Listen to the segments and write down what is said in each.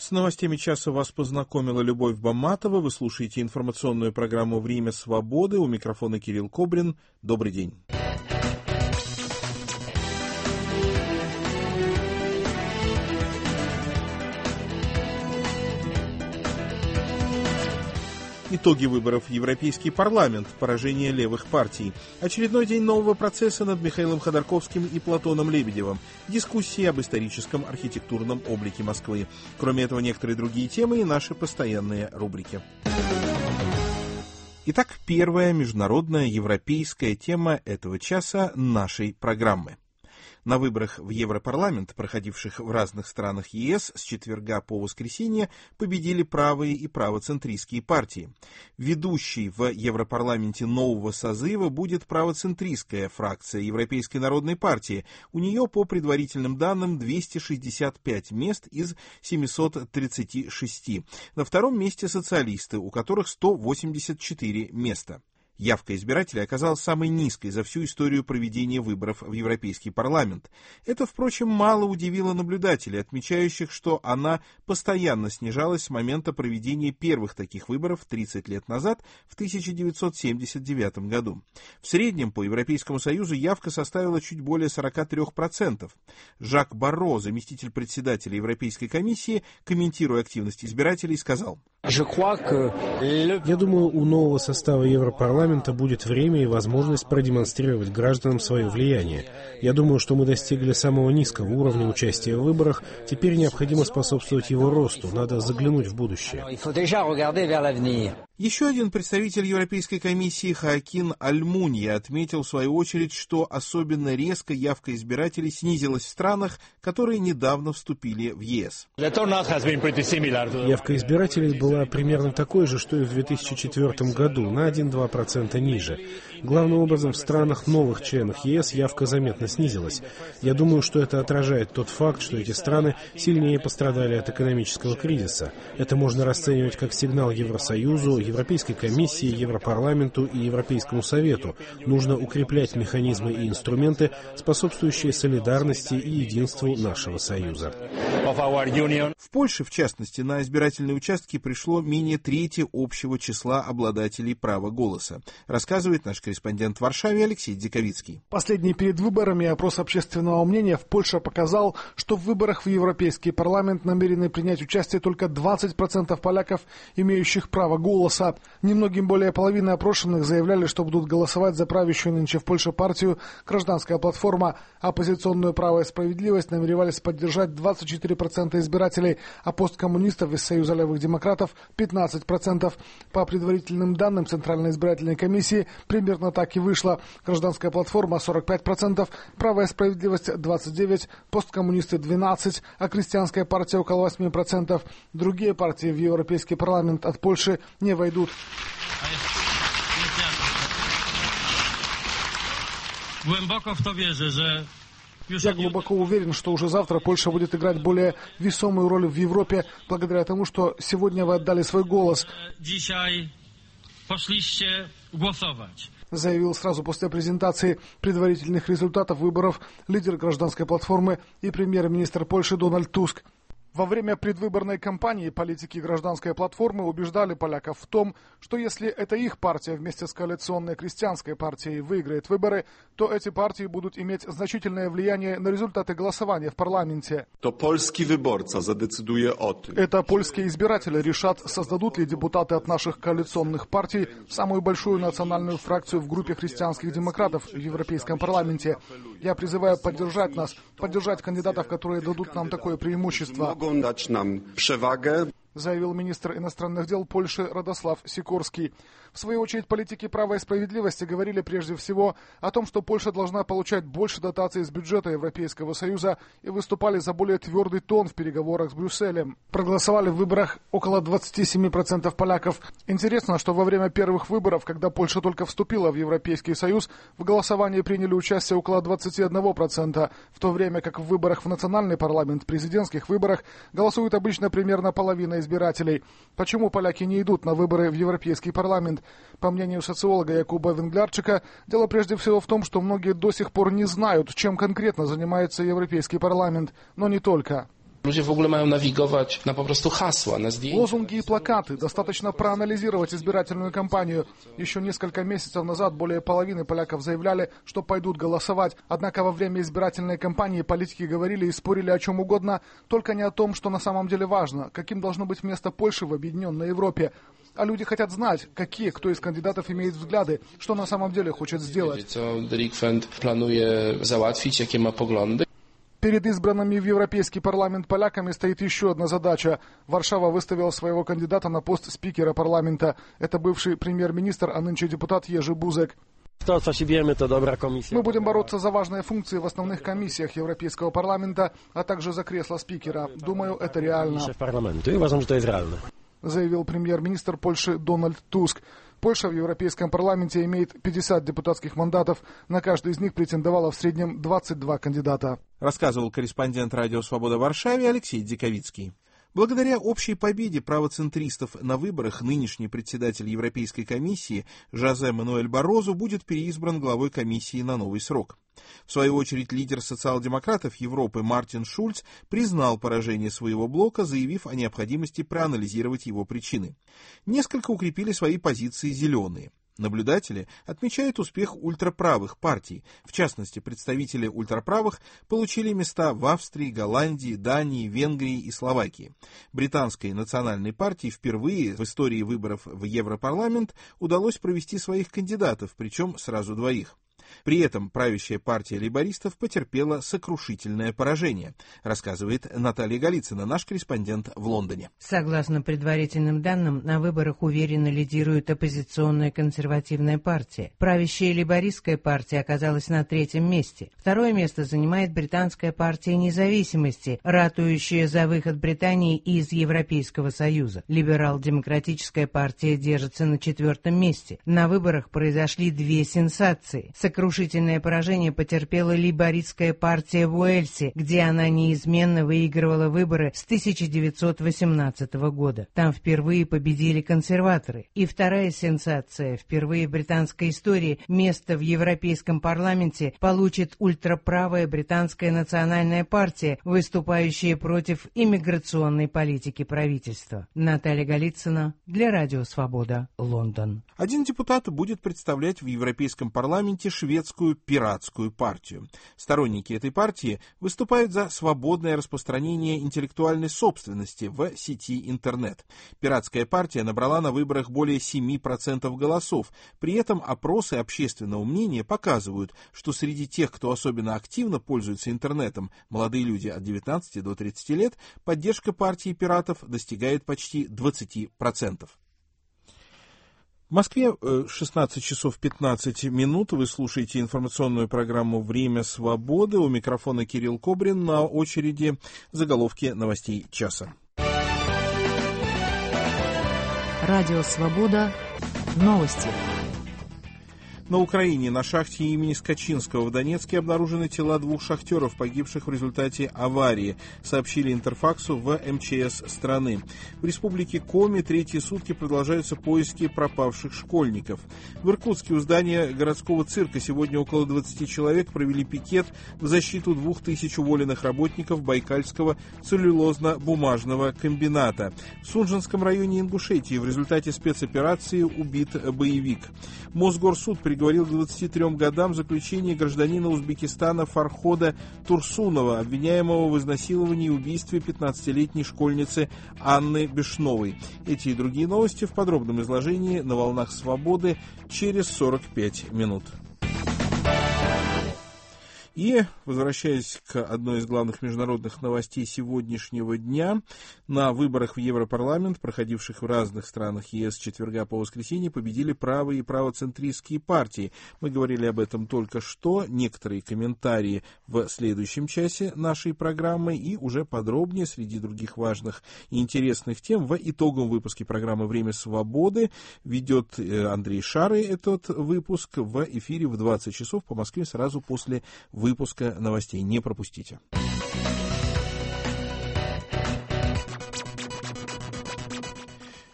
С новостями часа вас познакомила Любовь Баматова. Вы слушаете информационную программу «Время свободы». У микрофона Кирилл Кобрин. Добрый день. Итоги выборов в Европейский парламент, поражение левых партий, очередной день нового процесса над Михаилом Ходорковским и Платоном Лебедевым, дискуссии об историческом архитектурном облике Москвы. Кроме этого, некоторые другие темы и наши постоянные рубрики. Итак, первая международная европейская тема этого часа нашей программы. На выборах в Европарламент, проходивших в разных странах ЕС с четверга по воскресенье, победили правые и правоцентристские партии. Ведущей в Европарламенте нового созыва будет правоцентристская фракция Европейской народной партии. У нее, по предварительным данным, 265 мест из 736. На втором месте социалисты, у которых 184 места. Явка избирателей оказалась самой низкой за всю историю проведения выборов в Европейский парламент. Это, впрочем, мало удивило наблюдателей, отмечающих, что она постоянно снижалась с момента проведения первых таких выборов 30 лет назад, в 1979 году. В среднем по Европейскому Союзу явка составила чуть более 43%. Жак Барро, заместитель председателя Европейской комиссии, комментируя активность избирателей, сказал: «Я думаю, у нового состава Европарламента будет время и возможность продемонстрировать гражданам свое влияние. Я думаю, что мы достигли самого низкого уровня участия в выборах. Теперь необходимо способствовать его росту. Надо заглянуть в будущее». Еще один представитель Европейской комиссии Хоакин Альмунья отметил в свою очередь, что особенно резко явка избирателей снизилась в странах, которые недавно вступили в ЕС. Явка избирателей была примерно такой же, что и в 2004 году, на 1-2% ниже. Главным образом, в странах новых членов ЕС явка заметно снизилась. Я думаю, что это отражает тот факт, что эти страны сильнее пострадали от экономического кризиса. Это можно расценивать как сигнал Евросоюзу, Европейской комиссии, Европарламенту и Европейскому Совету. Нужно укреплять механизмы и инструменты, способствующие солидарности и единству нашего Союза. В Польше, в частности, на избирательные участки пришло менее трети общего числа обладателей права голоса, рассказывает наш корреспондент в Варшаве Алексей Диковицкий. Последний перед выборами опрос общественного мнения в Польше показал, что в выборах в Европейский парламент намерены принять участие только 20% поляков, имеющих право голоса. Немногим более половины опрошенных заявляли, что будут голосовать за правящую нынче в Польше партию «Гражданская платформа». Оппозиционную «Право и справедливость» намеревались поддержать 24% избирателей, а посткоммунистов из Союза левых демократов 15%. По предварительным данным Центральной избирательной комиссии примерно так и вышло. «Гражданская платформа» 45%, «Право и справедливость» 29%, посткоммунисты 12%, а крестьянская партия около 8%. Другие партии в Европейский парламент от Польши не войдут. Я глубоко уверен, что уже завтра Польша будет играть более весомую роль в Европе, благодаря тому, что сегодня вы отдали свой голос. Заявил сразу после презентации предварительных результатов выборов лидер гражданской платформы и премьер-министр Польши Дональд Туск. Во время предвыборной кампании политики гражданской платформы убеждали поляков в том, что если это их партия вместе с коалиционной крестьянской партией выиграет выборы, то эти партии будут иметь значительное влияние на результаты голосования в парламенте. Это польские избиратели решат, создадут ли депутаты от наших коалиционных партий самую большую национальную фракцию в группе христианских демократов в Европейском парламенте. Я призываю поддержать нас, поддержать кандидатов, которые дадут нам такое преимущество, заявил министр иностранных дел Польши Радослав Сикорский. В свою очередь, политики права и справедливости говорили прежде всего о том, что Польша должна получать больше дотаций из бюджета Европейского Союза и выступали за более твердый тон в переговорах с Брюсселем. Проголосовали в выборах около 27% поляков. Интересно, что во время первых выборов, когда Польша только вступила в Европейский Союз, в голосовании приняли участие около 21%, в то время как в выборах в национальный парламент, президентских выборах, голосует обычно примерно половина избирателей. Почему поляки не идут на выборы в Европейский парламент? По мнению социолога Якуба Венглярчика, дело прежде всего в том, что многие до сих пор не знают, чем конкретно занимается Европейский парламент, но не только. Ludzie w ogóle mają nawigować na po prostu hasła, na zdjęcia. Лозунги и плакаты. Достаточно проанализировать избирательную кампанию. Еще несколько месяцев назад более половины поляков заявляли, что пойдут голосовать. Однако во время избирательной кампании политики говорили и спорили о чем угодно, только не о том, что на самом деле важно, каким должно быть место Польши в объединенной Европе. А люди хотят знать, какие кто из кандидатов имеет взгляды, что на самом деле хочет сделать. Co delikwent planuje załatwić, jakie ma poglądy. Перед избранными в Европейский парламент поляками стоит еще одна задача. Варшава выставила своего кандидата на пост спикера парламента. Это бывший премьер-министр, а нынче депутат Ежи Бузек. Мы будем бороться за важные функции в основных комиссиях Европейского парламента, а также за кресло спикера. Думаю, это реально. Заявил премьер-министр Польши Дональд Туск. Польша в Европейском парламенте имеет 50 депутатских мандатов. На каждый из них претендовало в среднем 22 кандидата. Рассказывал корреспондент «Радио Свобода» в Варшаве Алексей Диковицкий. Благодаря общей победе правоцентристов на выборах нынешний председатель Европейской комиссии Жозе Мануэль Баррозу будет переизбран главой комиссии на новый срок. В свою очередь, лидер социал-демократов Европы Мартин Шульц признал поражение своего блока, заявив о необходимости проанализировать его причины. Несколько укрепили свои позиции «зеленые». Наблюдатели отмечают успех ультраправых партий. В частности, представители ультраправых получили места в Австрии, Голландии, Дании, Венгрии и Словакии. Британской национальной партии впервые в истории выборов в Европарламент удалось провести своих кандидатов, причем сразу двоих. При этом правящая партия лейбористов потерпела сокрушительное поражение, рассказывает Наталья Голицына, наш корреспондент в Лондоне. Согласно предварительным данным, на выборах уверенно лидирует оппозиционная консервативная партия. Правящая лейбористская партия оказалась на третьем месте. Второе место занимает британская партия независимости, ратующая за выход Британии из Европейского Союза. Либерал-демократическая партия держится на четвертом месте. На выборах произошли две сенсации. Сокрушительное поражение потерпела лейбористская партия в Уэльсе, где она неизменно выигрывала выборы с 1918 года. Там впервые победили консерваторы. И вторая сенсация. Впервые в британской истории место в Европейском парламенте получит ультраправая британская национальная партия, выступающая против иммиграционной политики правительства. Наталья Голицына для Радио Свобода, Лондон. Один депутат будет представлять в Европейском парламенте шведскую пиратскую партию. Сторонники этой партии выступают за свободное распространение интеллектуальной собственности в сети интернет. Пиратская партия набрала на выборах более 7% голосов. При этом опросы общественного мнения показывают, что среди тех, кто особенно активно пользуется интернетом, молодые люди от 19 до 30 лет, поддержка партии пиратов достигает почти 20%. В Москве 16 часов 15 минут. Вы слушаете информационную программу «Время свободы». У микрофона Кирилл Кобрин. На очереди заголовки новостей часа. Радио «Свобода». Новости. На Украине на шахте имени Скачинского в Донецке обнаружены тела двух шахтеров, погибших в результате аварии, сообщили Интерфаксу в МЧС страны. В республике Коми третьи сутки продолжаются поиски пропавших школьников. В Иркутске у здания городского цирка сегодня около 20 человек провели пикет в защиту 2000 уволенных работников Байкальского целлюлозно-бумажного комбината. В Сунжинском районе Ингушетии в результате спецоперации убит боевик. Мосгорсуд приговорил к 23 годам заключения гражданина Узбекистана Фархода Турсунова, обвиняемого в изнасиловании и убийстве 15-летней школьницы Анны Бешновой. Эти и другие новости в подробном изложении на волнах свободы через 45 минут. И, возвращаясь к одной из главных международных новостей сегодняшнего дня, на выборах в Европарламент, проходивших в разных странах ЕС с четверга по воскресенье, победили правые и правоцентристские партии. Мы говорили об этом только что. Некоторые комментарии в следующем часе нашей программы и уже подробнее среди других важных и интересных тем в итоговом выпуске программы «Время свободы». Ведет Андрей Шары этот выпуск в эфире в 20 часов по Москве сразу после выпуска новостей. Не пропустите.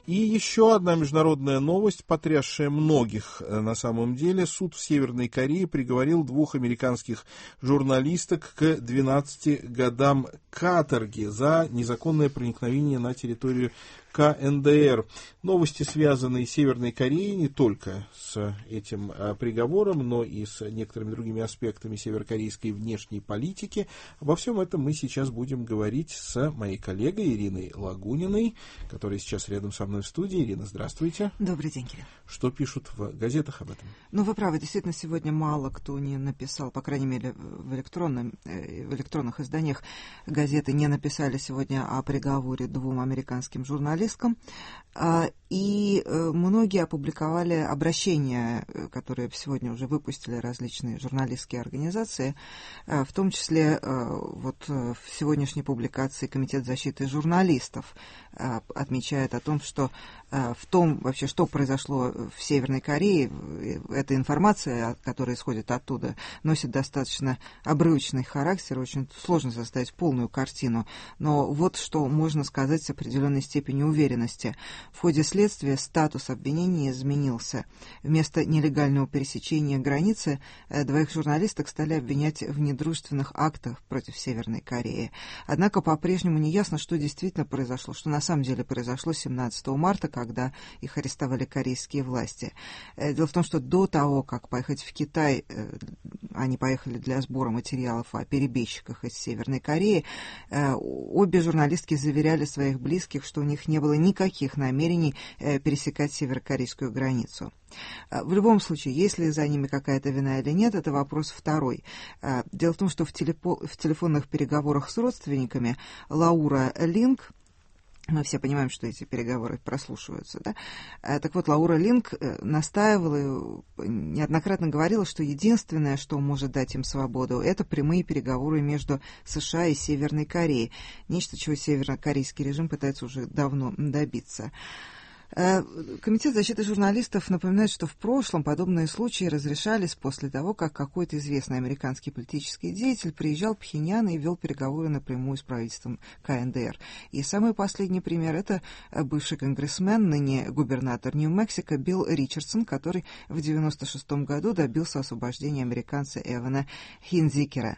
И еще одна международная новость, потрясшая многих на самом деле. Суд в Северной Корее приговорил 2 американских журналисток к 12 годам каторги за незаконное проникновение на территорию КНДР. Новости, связанные с Северной Кореей, не только с этим приговором, но и с некоторыми другими аспектами северокорейской внешней политики. Обо всем этом мы сейчас будем говорить с моей коллегой Ириной Лагуниной, которая сейчас рядом со мной в студии. Ирина, здравствуйте. Добрый день, Кирилл. Что пишут в газетах об этом? Ну, вы правы, действительно, сегодня мало кто не написал, по крайней мере, в электронных изданиях газеты не написали сегодня о приговоре 2 американским журналистам. И многие опубликовали обращения, которые сегодня уже выпустили различные журналистские организации, в том числе вот в сегодняшней публикации Комитет защиты журналистов отмечает о том, что в том вообще, что произошло в Северной Корее, эта информация, которая исходит оттуда, носит достаточно обрывочный характер, очень сложно составить полную картину. Но вот что можно сказать с определенной степенью уверенности. В ходе следствия статус обвинения изменился. Вместо нелегального пересечения границы 2 журналисток стали обвинять в недружественных актах против Северной Кореи. Однако по-прежнему не ясно, что действительно произошло, что на самом деле произошло 17 марта, когда их арестовали корейские власти. Дело в том, что до того, как поехать в Китай, они поехали для сбора материалов о перебежчиках из Северной Кореи, обе журналистки заверяли своих близких, что у них не было никаких намерений пересекать северокорейскую границу. В любом случае, есть ли за ними какая-то вина или нет, это вопрос второй. Дело в том, что в телефонных переговорах с родственниками Лаура Линк, мы все понимаем, что эти переговоры прослушиваются, да? Так вот, Лаура Линк настаивала, неоднократно говорила, что единственное, что может дать им свободу, это прямые переговоры между США и Северной Кореей. Нечто, чего северокорейский режим пытается уже давно добиться. Комитет защиты журналистов напоминает, что в прошлом подобные случаи разрешались после того, как какой-то известный американский политический деятель приезжал в Пхеньян и вел переговоры напрямую с правительством КНДР. И самый последний пример – это бывший конгрессмен, ныне губернатор Нью-Мексико Билл Ричардсон, который в 1996 году добился освобождения американца Эвана Хинзикера.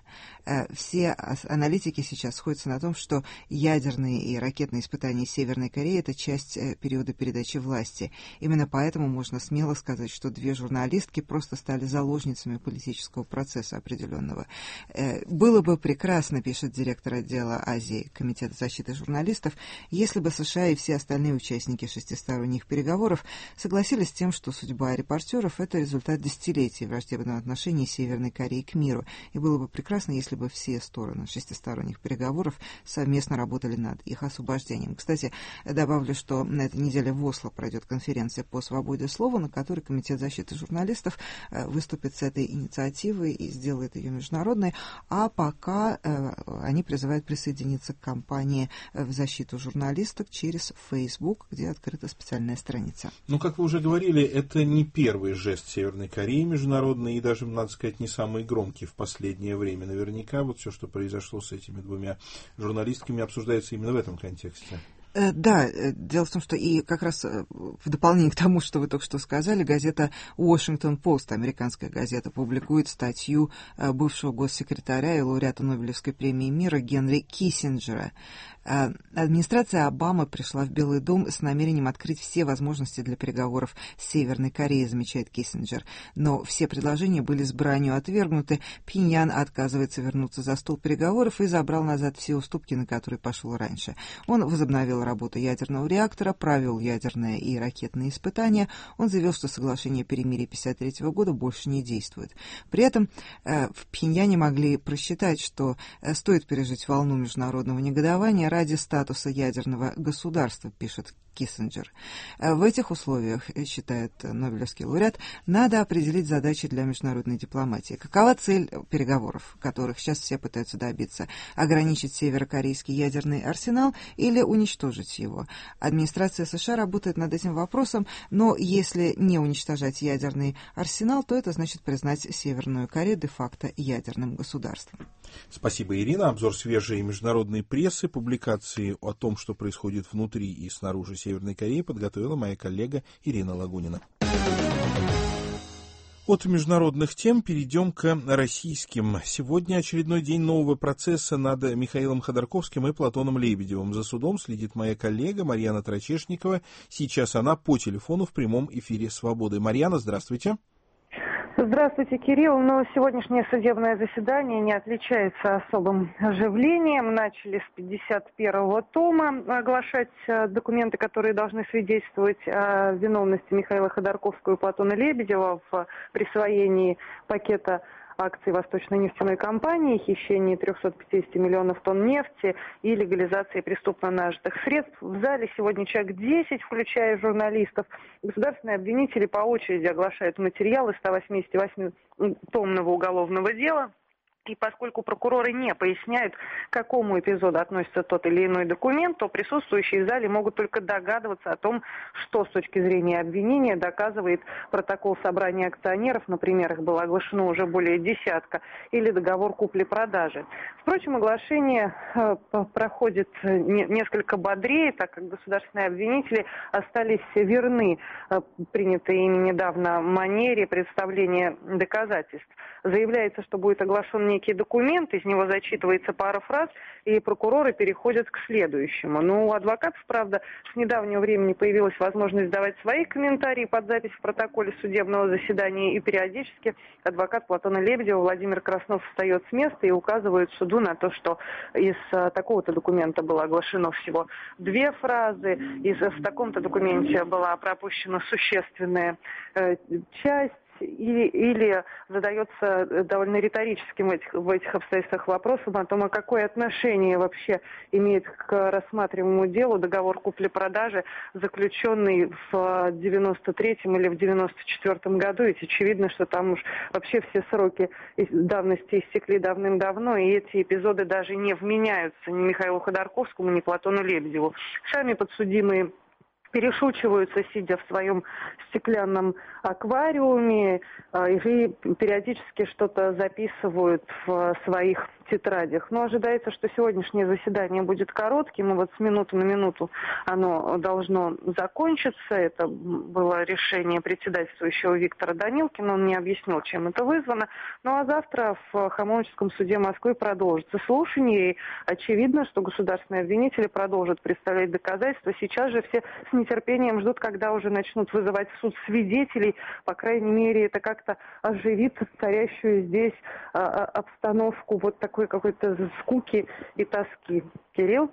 Все аналитики сейчас сходятся на том, что ядерные и ракетные испытания Северной Кореи – это часть периода передачи власти. Именно поэтому можно смело сказать, что 2 журналистки просто стали заложницами политического процесса определенного. Было бы прекрасно, пишет директор отдела Азии Комитета защиты журналистов, если бы США и все остальные участники шестисторонних переговоров согласились с тем, что судьба репортеров – это результат десятилетий враждебного отношения Северной Кореи к миру. И было бы прекрасно, если бы все стороны шестисторонних переговоров совместно работали над их освобождением. Кстати, добавлю, что на этой неделе в Осло пройдет конференция по свободе слова, на которой Комитет защиты журналистов выступит с этой инициативой и сделает ее международной, а пока они призывают присоединиться к кампании в защиту журналисток через Facebook, где открыта специальная страница. Ну, как вы уже говорили, это не первый жест Северной Кореи международный и даже, надо сказать, не самый громкий в последнее время. Наверняка вот все, что произошло с этими 2 журналистками, обсуждается именно в этом контексте. Да, дело в том, что и как раз в дополнение к тому, что вы только что сказали, газета Washington Post, американская газета, публикует статью бывшего госсекретаря и лауреата Нобелевской премии мира Генри Киссинджера. Администрация Обамы пришла в Белый дом с намерением открыть все возможности для переговоров с Северной Кореей, замечает Киссинджер. Но все предложения были с бранью отвергнуты. Пхеньян отказывается вернуться за стол переговоров и забрал назад все уступки, на которые пошел раньше. Он возобновил работу ядерного реактора, провел ядерные и ракетные испытания. Он заявил, что соглашение о перемирии 1953 года больше не действует. При этом в Пхеньяне могли просчитать, что стоит пережить волну международного негодования ради статуса ядерного государства, пишет Киссинджер. В этих условиях, считает Нобелевский лауреат, надо определить задачи для международной дипломатии. Какова цель переговоров, которых сейчас все пытаются добиться? Ограничить северокорейский ядерный арсенал или уничтожить его? Администрация США работает над этим вопросом, но если не уничтожать ядерный арсенал, то это значит признать Северную Корею де-факто ядерным государством. Спасибо, Ирина. Обзор свежей международной прессы, публикации о том, что происходит внутри и снаружи Северной Кореи подготовила моя коллега Ирина Лагунина. От международных тем перейдем к российским. Сегодня очередной день нового процесса над Михаилом Ходорковским и Платоном Лебедевым. За судом следит моя коллега Марьяна Трачешникова. Сейчас она по телефону в прямом эфире «Свободы». Марьяна, здравствуйте. Здравствуйте, Кирилл. Но сегодняшнее судебное заседание не отличается особым оживлением. Начали с 51-го тома оглашать документы, которые должны свидетельствовать о виновности Михаила Ходорковского и Платона Лебедева в присвоении пакета акций Восточной нефтяной компании, хищении 350 миллионов тонн нефти и легализации преступно нажитых средств. В зале сегодня человек 10, включая журналистов. Государственные обвинители по очереди оглашают материалы 188-томного уголовного дела. И поскольку прокуроры не поясняют, к какому эпизоду относится тот или иной документ, то присутствующие в зале могут только догадываться о том, что с точки зрения обвинения доказывает протокол собрания акционеров, например, их было оглашено уже более десятка, или договор купли-продажи. Впрочем, оглашение проходит несколько бодрее, так как государственные обвинители остались верны принятой ими недавно манере представления доказательств. Заявляется, что будет оглашен некий документ, из него зачитывается пара фраз, и прокуроры переходят к следующему. Но у адвокатов, правда, с недавнего времени появилась возможность давать свои комментарии под запись в протоколе судебного заседания, и периодически адвокат Платона Лебедева Владимир Краснов встает с места и указывает суду на то, что из такого-то документа было оглашено всего 2 фразы, в таком-то документе была пропущена существенная часть, или задается довольно риторическим в этих обстоятельствах вопросом о том, а какое отношение вообще имеет к рассматриваемому делу договор купли-продажи, заключенный в 93-м или в 94-м году. Ведь очевидно, что там уж вообще все сроки давности истекли давным-давно, и эти эпизоды даже не вменяются ни Михаилу Ходорковскому, ни Платону Лебедеву. Сами подсудимые перешучиваются, сидя в своем стеклянном аквариуме, и периодически что-то записывают в своих тетрадях. Но ожидается, что сегодняшнее заседание будет коротким, и вот с минуты на минуту оно должно закончиться. Это было решение председательствующего Виктора Данилкина, он не объяснил, чем это вызвано. Ну а завтра в Хамовническом суде Москвы продолжится слушание, и очевидно, что государственные обвинители продолжат представлять доказательства. Сейчас же все с нетерпением ждут, когда уже начнут вызывать в суд свидетелей. По крайней мере, это как-то оживит царящую здесь обстановку вот такой какой-то скуки и тоски. Кирилл?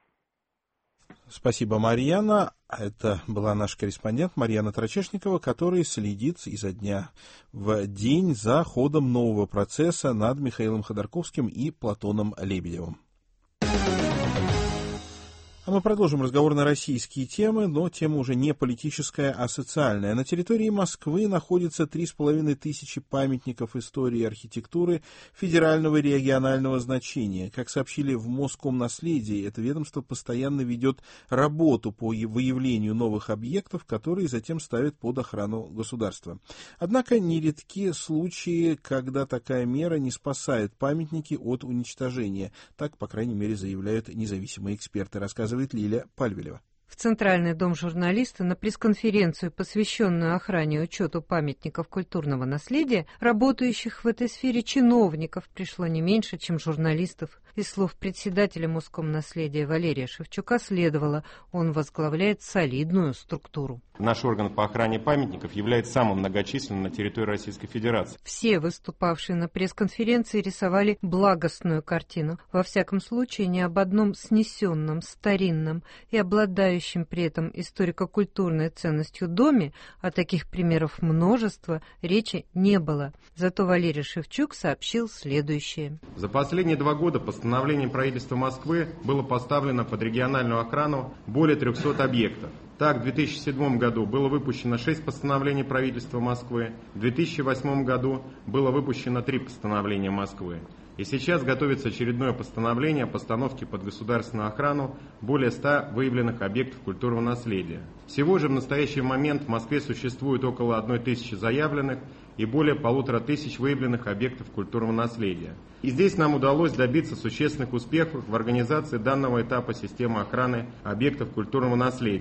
Спасибо, Марьяна. Это была наш корреспондент Марьяна Трачешникова, который следит изо дня в день за ходом нового процесса над Михаилом Ходорковским и Платоном Лебедевым. А мы продолжим разговор на российские темы, но тема уже не политическая, а социальная. На территории Москвы находится 3500 памятников истории и архитектуры федерального и регионального значения. Как сообщили в Москомнаследии, это ведомство постоянно ведет работу по выявлению новых объектов, которые затем ставят под охрану государства. Однако нередки случаи, когда такая мера не спасает памятники от уничтожения. Так, по крайней мере, заявляют независимые эксперты, рассказывает Лилия Пальвелева. В Центральный дом журналиста на пресс-конференцию, посвященную охране и учету памятников культурного наследия, работающих в этой сфере чиновников пришло не меньше, чем журналистов. Из слов председателя Москомнаследия Валерия Шевчука следовало, он возглавляет солидную структуру. Наш орган по охране памятников является самым многочисленным на территории Российской Федерации. Все выступавшие на пресс-конференции рисовали благостную картину. Во всяком случае, ни об одном снесенном, старинном и обладающем при этом историко-культурной ценностью доме, а таких примеров множество, речи не было. Зато Валерий Шевчук сообщил следующее. За последние 2 года постановлением правительства Москвы было поставлено под региональную охрану более 300 объектов. Так, в 2007 году было выпущено 6 постановлений правительства Москвы, в 2008 году было выпущено 3 постановления Москвы. И сейчас готовится очередное постановление о постановке под государственную охрану более 100 выявленных объектов культурного наследия. Всего же в настоящий момент в Москве существует около 1000 заявленных и более 1500 выявленных объектов культурного наследия. И здесь нам удалось добиться существенных успехов в организации данного этапа системы охраны объектов культурного наследия.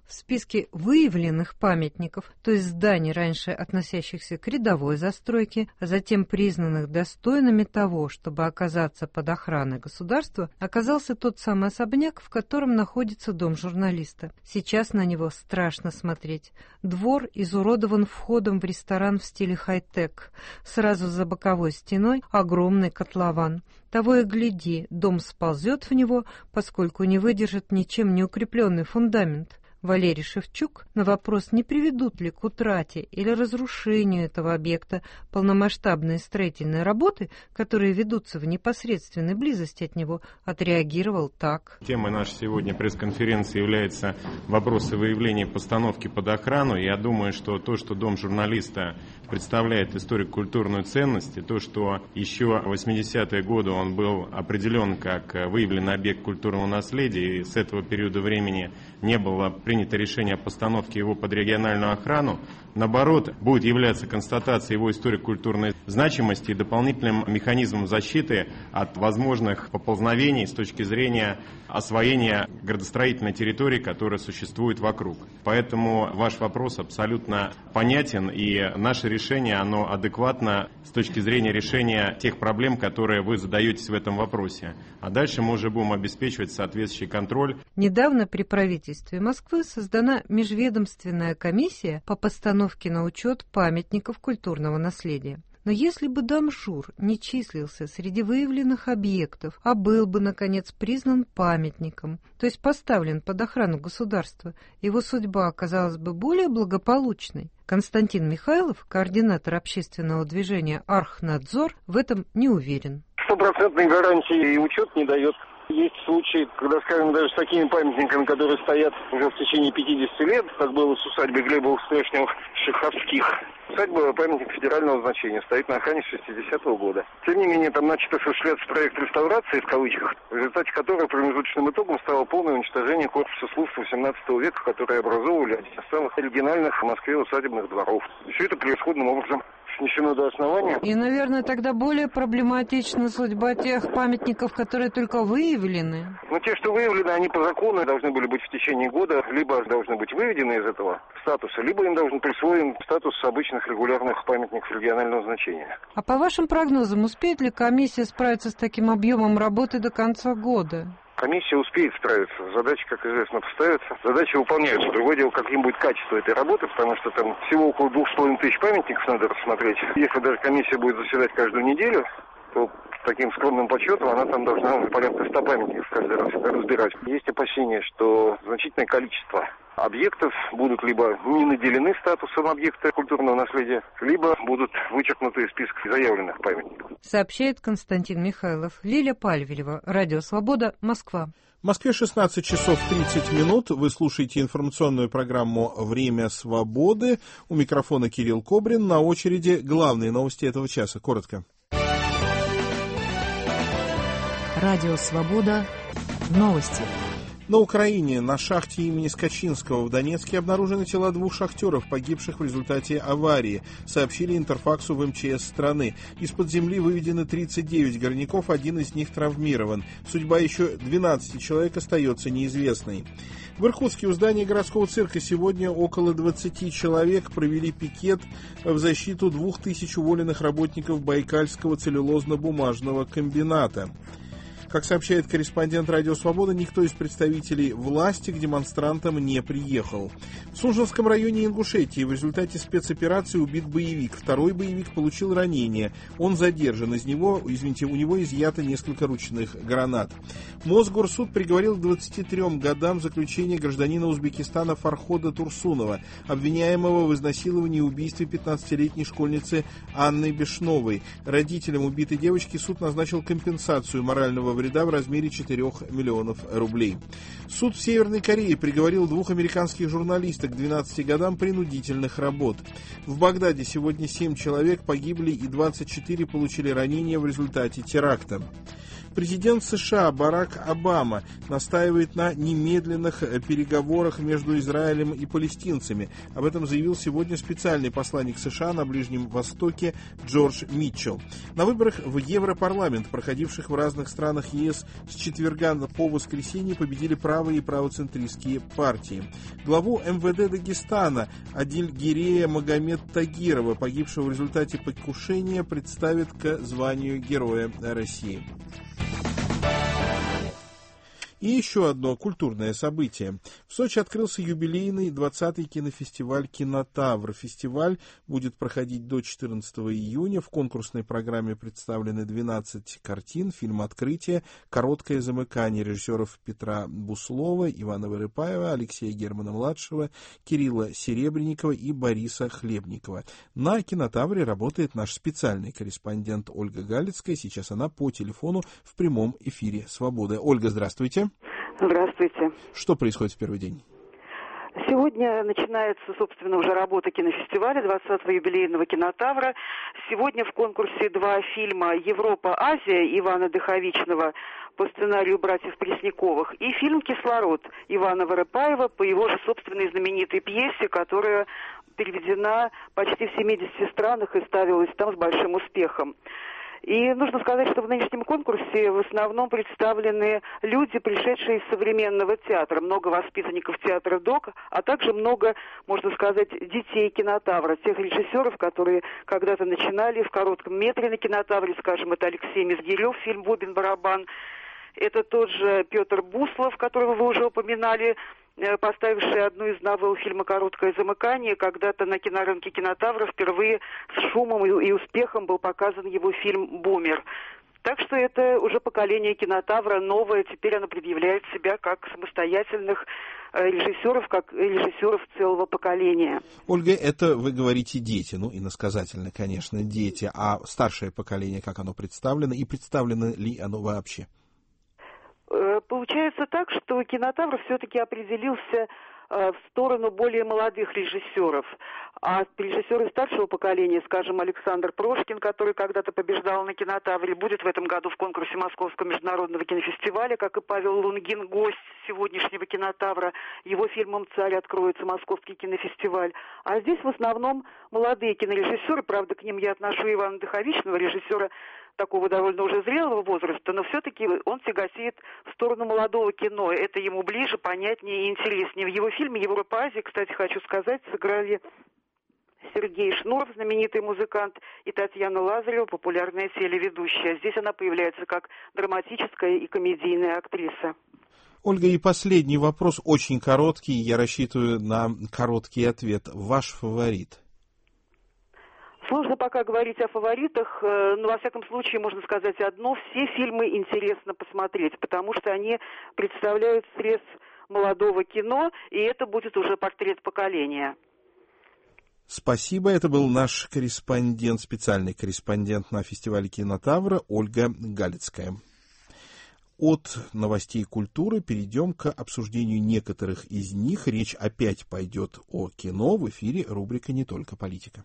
В списке выявленных памятников, то есть зданий, раньше относящихся к рядовой застройке, а затем признанных достойными того, чтобы оказаться под охраной государства, оказался тот самый особняк, в котором находится дом журналиста. Сейчас на него страшно смотреть. Двор изуродован входом в ресторан в стиле хай-тек. Сразу за боковой стеной огромный котлован. Того и гляди, дом сползет в него, поскольку не выдержит ничем не укрепленный фундамент. Валерий Шевчук на вопрос, не приведут ли к утрате или разрушению этого объекта полномасштабные строительные работы, которые ведутся в непосредственной близости от него, отреагировал так. Темой нашей сегодня пресс-конференции является вопросы выявления и постановки под охрану. Я думаю, что то, что дом журналиста представляет историко-культурную ценность, и то, что еще в 80-е годы он был определен как выявленный объект культурного наследия, и с этого периода времени не было принято решение о постановке его под региональную охрану, наоборот, будет являться констатацией его историко-культурной значимости и дополнительным механизмом защиты от возможных поползновений с точки зрения освоения градостроительной территории, которая существует вокруг. Поэтому ваш вопрос абсолютно понятен, и наше решение, оно адекватно с точки зрения решения тех проблем, которые вы задаетесь в этом вопросе. А дальше мы уже будем обеспечивать соответствующий контроль. Недавно при правительстве Москвы создана межведомственная комиссия по постановке на учет памятников культурного наследия. Но если бы Домжур не числился среди выявленных объектов, а был бы, наконец, признан памятником, то есть поставлен под охрану государства, его судьба оказалась бы более благополучной. Константин Михайлов, координатор общественного движения «Архнадзор», в этом не уверен. Стопроцентной гарантии и учет не дает. Есть случаи, когда, скажем, даже с такими памятниками, которые стоят уже в течение 50 лет, как было с усадьбой Глебовых-Стрешневых-Шеховских. Усадьба памятник федерального значения, стоит на охране с 60-го года. Тем не менее, там начато осуществляться проект реставрации, в кавычках, в результате которого промежуточным итогом стало полное уничтожение корпуса служб 18 века, которые образовывали один из самых оригинальных в Москве усадебных дворов. И все это превосходным образом снесено до основания. И, наверное, тогда более проблематична судьба тех памятников, которые только выявлены. Но те, что выявлены, они по закону должны были быть в течение года, либо должны быть выведены из этого статуса, либо им должен присвоен статус обычных регулярных памятников регионального значения. А по вашим прогнозам, успеет ли комиссия справиться с таким объемом работы до конца года? Комиссия успеет справиться. Задачи, как известно, поставятся. Задачи выполняются. Другое дело, каким будет качество этой работы, потому что там всего около 2500 памятников надо рассмотреть. Если даже комиссия будет заседать каждую неделю, то таким скромным подсчетом она там должна порядка 100 памятников каждый раз разбирать. Есть опасения, что значительное количество объектов будут либо не наделены статусом объекта культурного наследия, либо будут вычеркнуты из списка заявленных памятников. Сообщает Константин Михайлов. Лиля Пальвелева, Радио Свобода, Москва. В Москве 16 часов 30 минут. Вы слушаете информационную программу «Время свободы». У микрофона Кирилл Кобрин. На очереди главные новости этого часа. Коротко. Радио Свобода. Новости. На Украине на шахте имени Скачинского в Донецке обнаружены тела 2 шахтеров, погибших в результате аварии, сообщили Интерфаксу в МЧС страны. Из-под земли выведены 39 горняков, один из них травмирован. Судьба еще 12 человек остается неизвестной. В Иркутске у здания городского цирка сегодня около 20 человек провели пикет в защиту 2000 уволенных работников Байкальского целлюлозно-бумажного комбината. Как сообщает корреспондент «Радио Свобода», никто из представителей власти к демонстрантам не приехал. В Сунжинском районе Ингушетии в результате спецоперации убит боевик. Второй боевик получил ранение. Он задержан. У него изъято несколько ручных гранат. Мосгорсуд приговорил к 23 годам заключения гражданина Узбекистана Фархода Турсунова, обвиняемого в изнасиловании и убийстве 15-летней школьницы Анны Бешновой. Родителям убитой девочки суд назначил компенсацию морального вреда в размере 4 миллионов рублей. Суд в Северной Корее приговорил 2 американских журналисток к 12 годам принудительных работ. В Багдаде сегодня 7 человек погибли и 24 получили ранения в результате теракта. Президент США Барак Обама настаивает на немедленных переговорах между Израилем и палестинцами. Об этом заявил сегодня специальный посланник США на Ближнем Востоке Джордж Митчелл. На выборах в Европарламент, проходивших в разных странах ЕС с четверга по воскресенье, победили правые и правоцентристские партии. Главу МВД Дагестана Адильгирея Магомед Тагирова, погибшего в результате покушения, представят к званию Героя России. И еще одно культурное событие. В Сочи открылся юбилейный 20-й кинофестиваль «Кинотавр». Фестиваль будет проходить до 14 июня. В конкурсной программе представлены 12 картин, фильм «Открытие», «Короткое замыкание» режиссеров Петра Буслова, Ивана Вырыпаева, Алексея Германа-младшего, Кирилла Серебренникова и Бориса Хлебникова. На «Кинотавре» работает наш специальный корреспондент Ольга Галицкая. Сейчас она по телефону в прямом эфире «Свободы». Ольга, здравствуйте. Здравствуйте. Что происходит в первый день? Сегодня начинается, собственно, уже работа кинофестиваля 20-го юбилейного «Кинотавра». Сегодня в конкурсе 2 фильма «Европа-Азия» Ивана Дыховичного по сценарию братьев Пресняковых и фильм «Кислород» Ивана Вырыпаева по его же собственной знаменитой пьесе, которая переведена почти в 70 странах и ставилась там с большим успехом. И нужно сказать, что в нынешнем конкурсе в основном представлены люди, пришедшие из современного театра. Много воспитанников театра ДОК, а также много, можно сказать, детей кинотавра. Тех режиссеров, которые когда-то начинали в коротком метре на кинотавре. Скажем, это Алексей Мизгирев, фильм «Бубен-барабан». Это тот же Петр Буслов, которого вы уже упоминали, поставивший одну из новелл фильма «Короткое замыкание». Когда-то на кинорынке «Кинотавра» впервые с шумом и успехом был показан его фильм «Бумер». Так что это уже поколение кинотавра новое. Теперь оно предъявляет себя как самостоятельных режиссеров, как режиссеров целого поколения. Ольга, это вы говорите дети, ну иносказательно, конечно, дети. А старшее поколение, как оно представлено, и представлено ли оно вообще? Получается так, что «Кинотавр» все-таки определился в сторону более молодых режиссеров. А режиссеры старшего поколения, скажем, Александр Прошкин, который когда-то побеждал на «Кинотавре», будет в этом году в конкурсе Московского международного кинофестиваля, как и Павел Лунгин, гость сегодняшнего «Кинотавра». Его фильмом «Царь» откроется Московский кинофестиваль. А здесь в основном молодые кинорежиссеры, правда, к ним я отношу Ивана Дыховичного, режиссера такого довольно уже зрелого возраста, но все-таки он тяготеет в сторону молодого кино. Это ему ближе, понятнее и интереснее. В его фильме «Европа-Азия», кстати, хочу сказать, сыграли Сергей Шнуров, знаменитый музыкант, и Татьяна Лазарева, популярная телеведущая. Здесь она появляется как драматическая и комедийная актриса. Ольга, и последний вопрос, очень короткий, я рассчитываю на короткий ответ. Ваш фаворит? Сложно пока говорить о фаворитах, но во всяком случае можно сказать одно: все фильмы интересно посмотреть, потому что они представляют срез молодого кино, и это будет уже портрет поколения. Спасибо. Это был наш корреспондент, специальный корреспондент на фестивале «Кинотавра» Ольга Галицкая. От новостей культуры перейдем к обсуждению некоторых из них. Речь опять пойдет о кино. В эфире рубрика «Не только политика».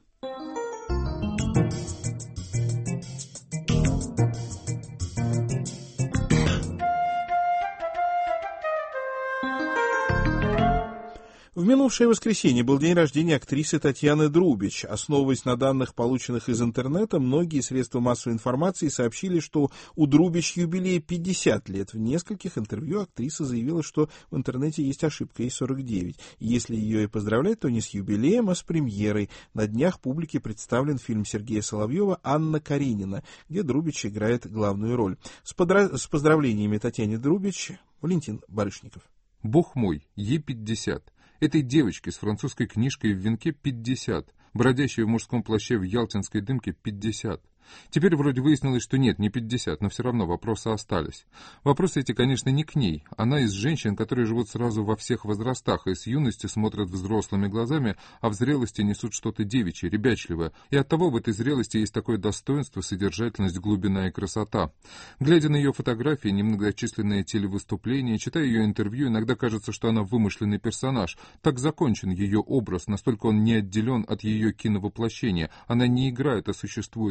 В минувшее воскресенье был день рождения актрисы Татьяны Друбич. Основываясь на данных, полученных из интернета, многие средства массовой информации сообщили, что у Друбич юбилей 50 лет. В нескольких интервью актриса заявила, что в интернете есть ошибка, ей 49. И если ее и поздравлять, то не с юбилеем, а с премьерой. На днях публике представлен фильм Сергея Соловьева «Анна Каренина», где Друбич играет главную роль. С поздравлениями Татьяне Друбич Валентин Барышников. Бог мой, ей 50. Этой девочке с французской книжкой в венке 50, бродящей в мужском плаще в ялтинской дымке 50. Теперь вроде выяснилось, что нет, не 50, но все равно вопросы остались. Вопросы эти, конечно, не к ней. Она из женщин, которые живут сразу во всех возрастах и с юности смотрят взрослыми глазами, а в зрелости несут что-то девичье, ребячливое. И оттого в этой зрелости есть такое достоинство, содержательность, глубина и красота. Глядя на ее фотографии, немногочисленные телевыступления, читая ее интервью, иногда кажется, что она вымышленный персонаж. Так закончен ее образ, настолько он не отделен от ее киновоплощения. Она не играет, а существует, какая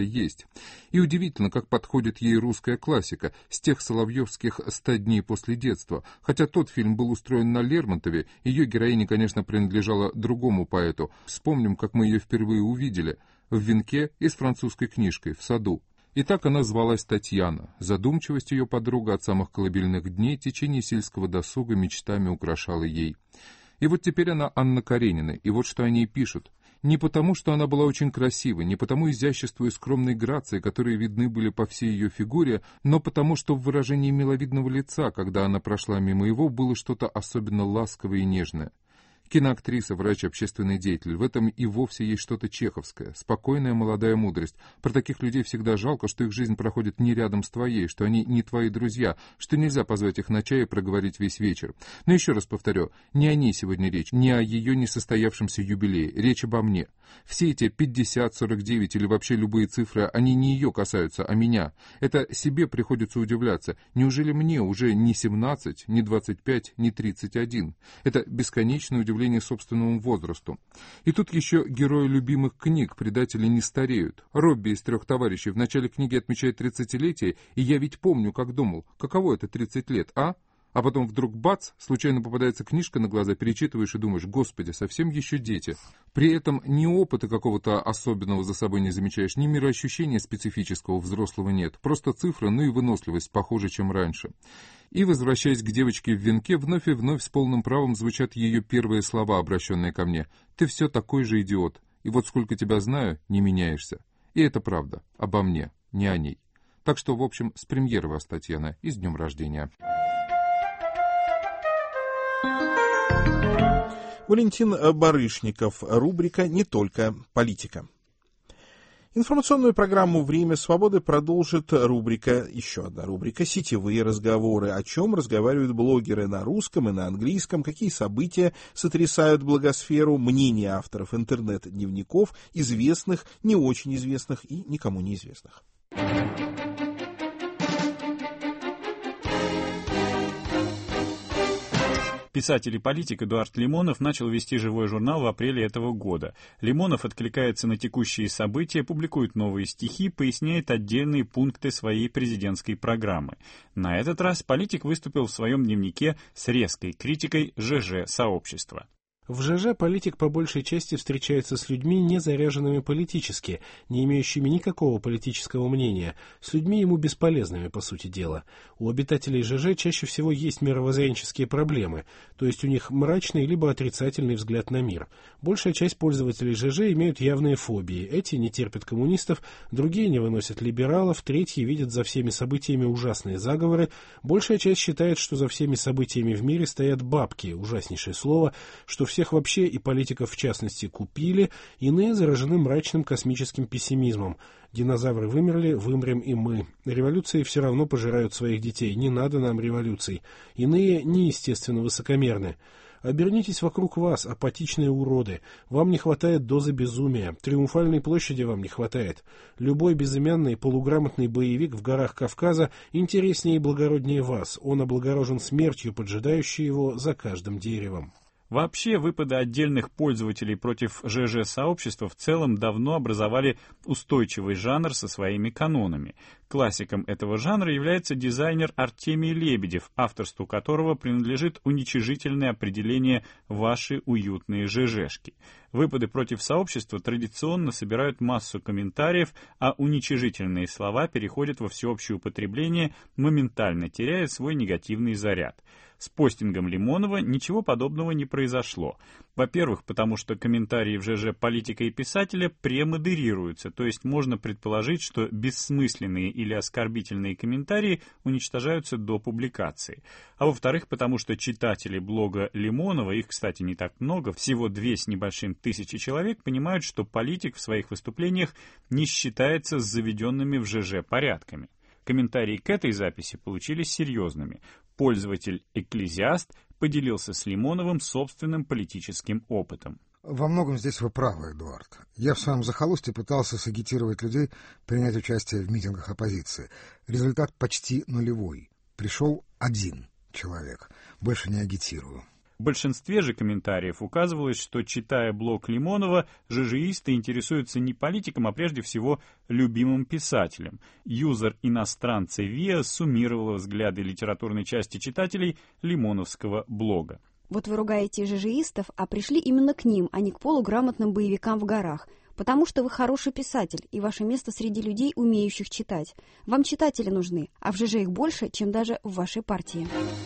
есть. И удивительно, как подходит ей русская классика с тех соловьевских «100 дней после детства». Хотя тот фильм был устроен на Лермонтове, ее героиня, конечно, принадлежала другому поэту. Вспомним, как мы ее впервые увидели в венке и с французской книжкой в саду. И так она звалась Татьяна. Задумчивость ее подруга от самых колыбельных дней, течение сельского досуга мечтами украшала ей. И вот теперь она Анна Каренина, и вот что о ней пишут. Не потому, что она была очень красивой, не потому изяществу и скромной грации, которые видны были по всей ее фигуре, но потому, что в выражении миловидного лица, когда она прошла мимо его, было что-то особенно ласковое и нежное. Киноактриса, врач, общественный деятель. В этом и вовсе есть что-то чеховское. Спокойная молодая мудрость. Про таких людей всегда жалко, что их жизнь проходит не рядом с твоей, что они не твои друзья, что нельзя позвать их на чай и проговорить весь вечер. Но еще раз повторю, не о ней сегодня речь, не о ее несостоявшемся юбилее. Речь обо мне. Все эти 50, 49 или вообще любые цифры, они не ее касаются, а меня. Это себе приходится удивляться. Неужели мне уже не 17, не 25, не 31? Это бесконечное удивление собственному возрасту. И тут еще герои любимых книг «Предатели не стареют». Робби из «Трех товарищей» в начале книги отмечает 30-летие, и я ведь помню, как думал, каково это 30 лет, а? А потом вдруг бац, случайно попадается книжка на глаза, перечитываешь и думаешь, господи, совсем еще дети. При этом ни опыта какого-то особенного за собой не замечаешь, ни мироощущения специфического взрослого нет. Просто цифры, ну и выносливость похуже, чем раньше. И, возвращаясь к девочке в венке, вновь и вновь с полным правом звучат ее первые слова, обращенные ко мне. «Ты все такой же идиот, и вот сколько тебя знаю, не меняешься». И это правда, обо мне, не о ней. Так что, в общем, с премьерой вас, Татьяна, и с днем рождения. Валентин Барышников. Рубрика «Не только политика». Информационную программу «Время свободы» продолжит еще одна рубрика «Сетевые разговоры». О чем разговаривают блогеры на русском и на английском, какие события сотрясают блогосферу, мнения авторов интернет-дневников, известных, не очень известных и никому неизвестных. Писатель и политик Эдуард Лимонов начал вести живой журнал в апреле этого года. Лимонов откликается на текущие события, публикует новые стихи, поясняет отдельные пункты своей президентской программы. На этот раз политик выступил в своем дневнике с резкой критикой ЖЖ-сообщества. В ЖЖ политик по большей части встречается с людьми, не заряженными политически, не имеющими никакого политического мнения, с людьми ему бесполезными, по сути дела. У обитателей ЖЖ чаще всего есть мировоззренческие проблемы, то есть у них мрачный либо отрицательный взгляд на мир. Большая часть пользователей ЖЖ имеют явные фобии. Эти не терпят коммунистов, другие не выносят либералов, третьи видят за всеми событиями ужасные заговоры. Большая часть считает, что за всеми событиями в мире стоят бабки, ужаснейшее слово, что всех вообще и политиков в частности купили, иные заражены мрачным космическим пессимизмом. Динозавры вымерли, вымрем и мы. Революции все равно пожирают своих детей, не надо нам революций. Иные неестественно высокомерны. Обернитесь вокруг вас, апатичные уроды. Вам не хватает дозы безумия. Триумфальной площади вам не хватает. Любой безымянный полуграмотный боевик в горах Кавказа интереснее и благороднее вас. Он облагорожен смертью, поджидающей его за каждым деревом. Вообще, выпады отдельных пользователей против ЖЖ-сообщества в целом давно образовали устойчивый жанр со своими канонами. Классиком этого жанра является дизайнер Артемий Лебедев, авторству которого принадлежит уничижительное определение «ваши уютные ЖЖшки». Выпады против сообщества традиционно собирают массу комментариев, а уничижительные слова переходят во всеобщее употребление, моментально теряя свой негативный заряд. С постингом Лимонова ничего подобного не произошло. Во-первых, потому что комментарии в ЖЖ политика и писателя премодерируются, то есть можно предположить, что бессмысленные или оскорбительные комментарии уничтожаются до публикации. А во-вторых, потому что читатели блога Лимонова, их, кстати, не так много, всего 2 с небольшим тысячи человек, понимают, что политик в своих выступлениях не считается с заведенными в ЖЖ порядками. Комментарии к этой записи получились серьезными. Пользователь «Экклезиаст» поделился с Лимоновым собственным политическим опытом. Во многом здесь вы правы, Эдуард. Я в своем захолустье пытался сагитировать людей принять участие в митингах оппозиции. Результат почти нулевой. Пришел 1 человек. Больше не агитирую. В большинстве же комментариев указывалось, что, читая блог Лимонова, жежеисты интересуются не политиком, а прежде всего любимым писателем. Юзер иностранца ВИА суммировала взгляды литературной части читателей лимоновского блога. Вот вы ругаете жежеистов, а пришли именно к ним, а не к полуграмотным боевикам в горах. Потому что вы хороший писатель, и ваше место среди людей, умеющих читать. Вам читатели нужны, а в ЖЖ их больше, чем даже в вашей партии.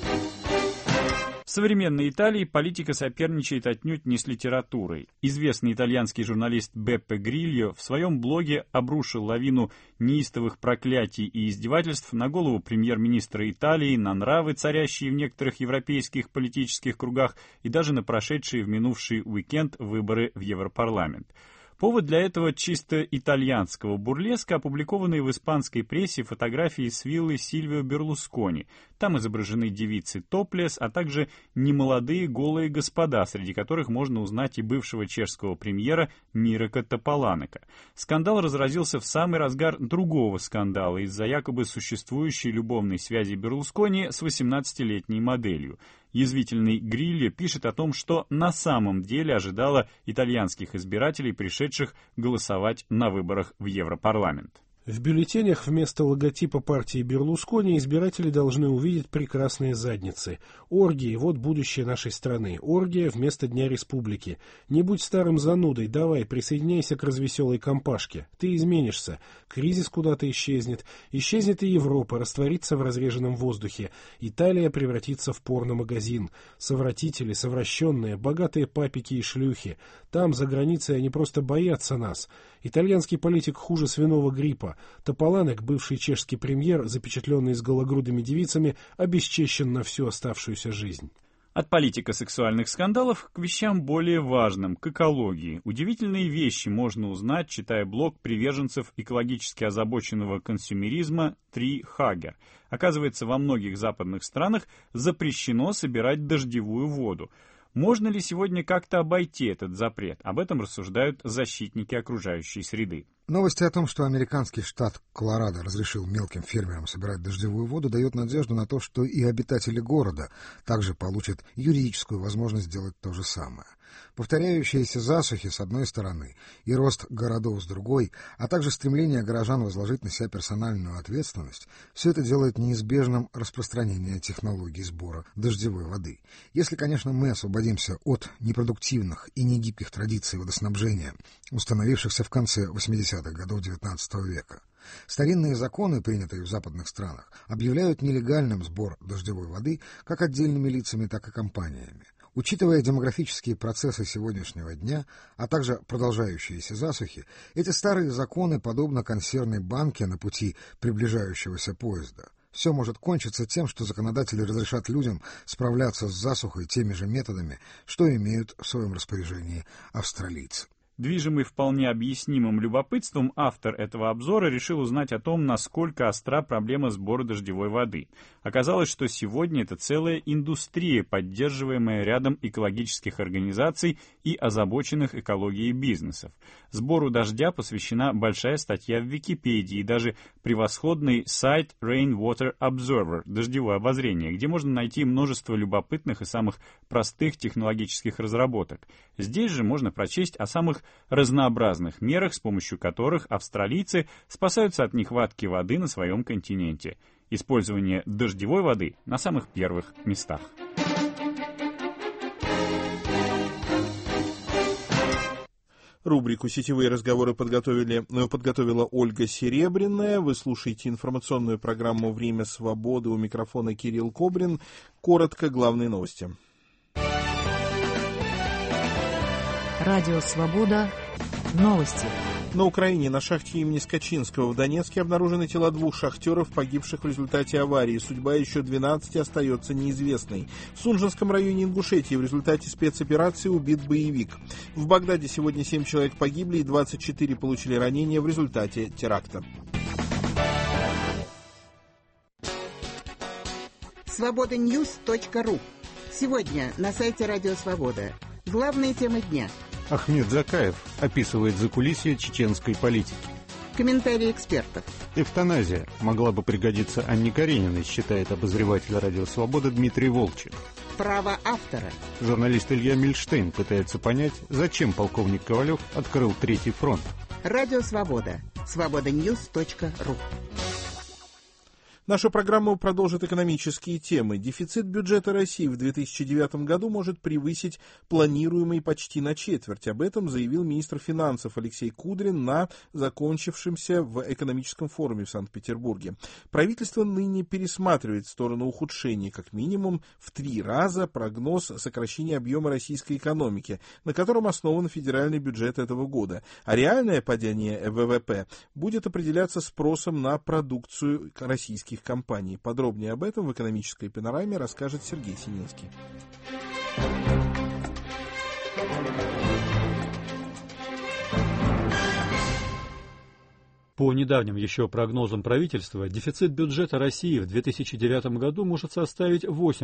В современной Италии политика соперничает отнюдь не с литературой. Известный итальянский журналист Беппе Грильо в своем блоге обрушил лавину неистовых проклятий и издевательств на голову премьер-министра Италии, на нравы, царящие в некоторых европейских политических кругах, и даже на прошедшие в минувший уикенд выборы в Европарламент. Повод для этого чисто итальянского бурлеска, опубликованные в испанской прессе фотографии с виллы Сильвио Берлускони. Там изображены девицы топлес, а также немолодые голые господа, среди которых можно узнать и бывшего чешского премьера Мирока Тополанека. Скандал разразился в самый разгар другого скандала из-за якобы существующей любовной связи Берлускони с 18-летней моделью. Язвительный Грильо пишет о том, что на самом деле ожидало итальянских избирателей, пришедших голосовать на выборах в Европарламент. В бюллетенях вместо логотипа партии Берлускони избиратели должны увидеть прекрасные задницы. Оргии — вот будущее нашей страны. Оргия вместо Дня Республики. Не будь старым занудой, давай, присоединяйся к развеселой компашке. Ты изменишься. Кризис куда-то исчезнет. Исчезнет и Европа, растворится в разреженном воздухе. Италия превратится в порномагазин. Совратители, совращенные, богатые папики и шлюхи. Там, за границей, они просто боятся нас. Итальянский политик хуже свиного гриппа. Тополанек, бывший чешский премьер, запечатленный с гологрудыми девицами, обесчещен на всю оставшуюся жизнь. От политико-сексуальных скандалов к вещам более важным, к экологии. Удивительные вещи можно узнать, читая блог приверженцев экологически озабоченного консюмеризма Три Хагер. Оказывается, во многих западных странах запрещено собирать дождевую воду. Можно ли сегодня как-то обойти этот запрет? Об этом рассуждают защитники окружающей среды. Новости о том, что американский штат Колорадо разрешил мелким фермерам собирать дождевую воду, дает надежду на то, что и обитатели города также получат юридическую возможность сделать то же самое. Повторяющиеся засухи с одной стороны и рост городов с другой, а также стремление горожан возложить на себя персональную ответственность, все это делает неизбежным распространение технологий сбора дождевой воды. Если, конечно, мы освободимся от непродуктивных и негибких традиций водоснабжения, установившихся в конце 80-х годов XIX века. Старинные законы, принятые в западных странах, объявляют нелегальным сбор дождевой воды как отдельными лицами, так и компаниями. Учитывая демографические процессы сегодняшнего дня, а также продолжающиеся засухи, эти старые законы подобно консервной банке на пути приближающегося поезда. Все может кончиться тем, что законодатели разрешат людям справляться с засухой теми же методами, что имеют в своем распоряжении австралийцы. Движимый вполне объяснимым любопытством, автор этого обзора решил узнать о том, насколько остра проблема сбора дождевой воды. Оказалось, что сегодня это целая индустрия, поддерживаемая рядом экологических организаций и озабоченных экологией бизнесов. Сбору дождя посвящена большая статья в Википедии и даже превосходный сайт Rainwater Observer, дождевое обозрение, где можно найти множество любопытных и самых простых технологических разработок. Здесь же можно прочесть о самых разнообразных мерах, с помощью которых австралийцы спасаются от нехватки воды на своем континенте. Использование дождевой воды на самых первых местах. Рубрику «Сетевые разговоры» подготовила Ольга Серебряная. Вы слушаете информационную программу «Время свободы». У микрофона Кирилл Кобрин. Коротко главные новости. Радио «Свобода». Новости. На Украине на шахте имени Скачинского в Донецке обнаружены тела 2 шахтеров, погибших в результате аварии. Судьба еще 12 остается неизвестной. В Сунжинском районе Ингушетии в результате спецоперации убит боевик. В Багдаде сегодня 7 человек погибли и 24 получили ранения в результате теракта. Свободаньюз.ру. Сегодня на сайте Радио Свобода. Главные темы дня. Ахмед Закаев описывает закулисье чеченской политики. Комментарии экспертов. Эвтаназия могла бы пригодиться Анне Карениной, считает обозреватель Радио Свобода Дмитрий Волчек. Право автора. Журналист Илья Мильштейн пытается понять, зачем полковник Ковалев открыл Третий фронт. Радио Свобода. Свободаньюз.ру. Нашу программу продолжат экономические темы. Дефицит бюджета России в 2009 году может превысить планируемый почти на четверть. Об этом заявил министр финансов Алексей Кудрин на закончившемся в экономическом форуме в Санкт-Петербурге. Правительство ныне пересматривает в сторону ухудшения как минимум в 3 раза прогноз сокращения объема российской экономики, на котором основан федеральный бюджет этого года. А реальное падение ВВП будет определяться спросом на продукцию российских компаний. Подробнее об этом в экономической панораме расскажет Сергей Сининский. По недавним еще прогнозам правительства, дефицит бюджета России в 2009 году может составить